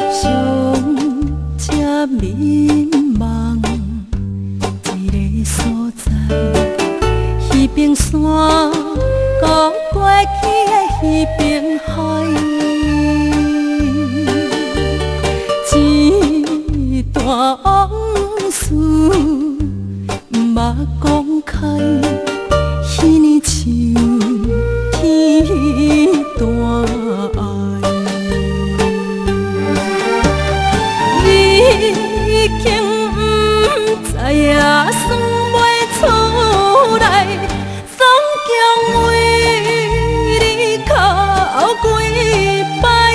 上这迷茫一个所在，彼边山，搁过去的彼边海，一段往事毋捌讲开，彼年像天大爱。已经不知影算袂出来，总共为你哭几摆。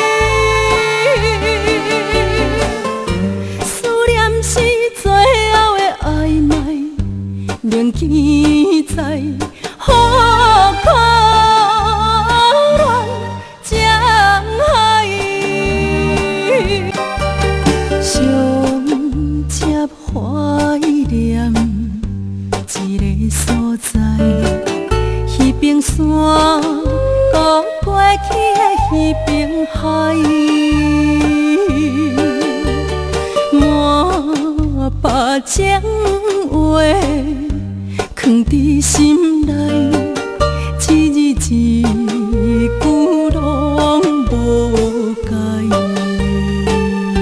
思念是最后的暧昧，铭记在苦苦恋江海。上接怀念一个所在，彼边山，搁过去的彼边海，满把情话藏伫心内。